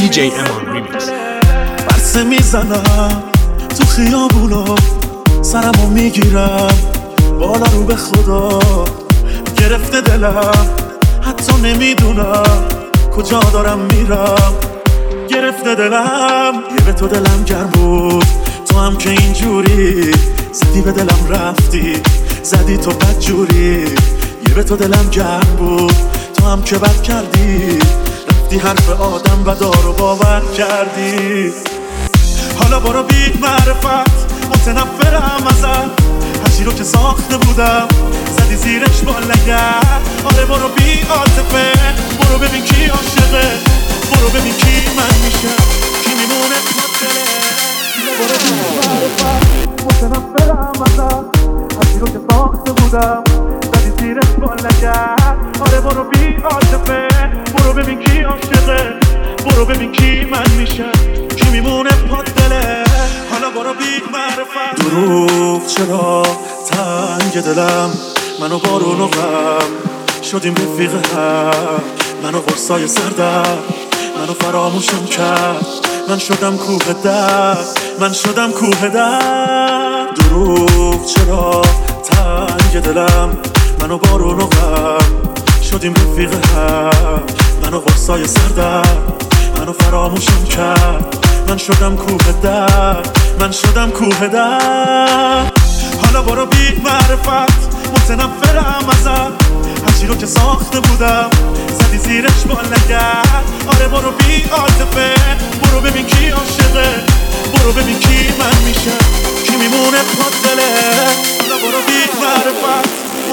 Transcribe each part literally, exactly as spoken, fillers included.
دی جی امان ریمیکس. برسه میزنم تو خیابونا، سرمو میگیرم بالا رو به خدا. گرفته دلم حتی نمیدونم کجا دارم میرم. گرفته دلم یه به تو دلم گرم بود، تو هم که اینجوری زدی به دلم رفتی، زدی تو بد جوری. یه به تو دلم گرم بود، تو هم که بد کردی، رفتی حرف آدم و دارو باور کردی. حالا برو بی معرفت، متنفرم ازت، هرچی رو که ساخته بودم زدی زیرش با لگد. آره برو بی عاطفه، برو ببین کی عاشقه، برو ببین کی من میشه، کی میمونه تو دله. برو بی معرفت، متنفرم ازت، هرچی رو که ساخته بودم زدی زیرش با لگد. آره برو بی عاطفه، برو ببین کی عاشقه، برو ببین کی من میشه، کی میمونه پاد دله. حالا برو بی معرفت. دروغ چرا تنگ دلم، منو بارون و غم شدیم رفیق هم. منو قرصای سردم، منو فراموشم کرد، من شدم کوه درد، من شدم کوه درد. دروغ چرا تنگ دلم، منو بارون و غم شدیم رفیق هم. منو قرصای سردم، منو فراموشم کرد، من شدم کوه درد، من شدم کوه درد. حالا برو بی معرفت، متنفرم ازت، هرچی رو که ساخته بودم زدی زیرش با لگد. آره برو بی عاطفه، برو ببین کی عاشقه، برو ببین کی من میشه، کی میمونه پاد دله. حالا برو بی معرفت،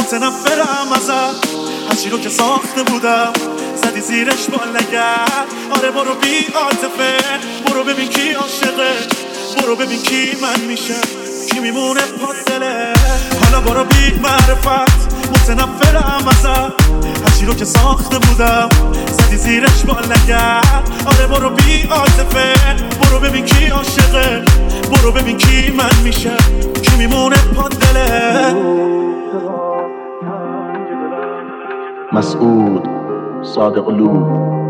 متنفرم ازت، هرچی رو که ساخته بودم زدی زیرش با لگد. آره برو بی عاطفه، برو ببین کی عاشقه، برو ببین کی من میشه، کی میمونه پاد دله. حالا برو بی معرفت، متنفرم ازت، هرچی رو که ساخته بودم زدی زیرش با لگد. آره برو بی عاطفه، برو ببین کی عاشقه، برو ببین کی من میشه، کی میمونه پاد دله. مسعود صادق لو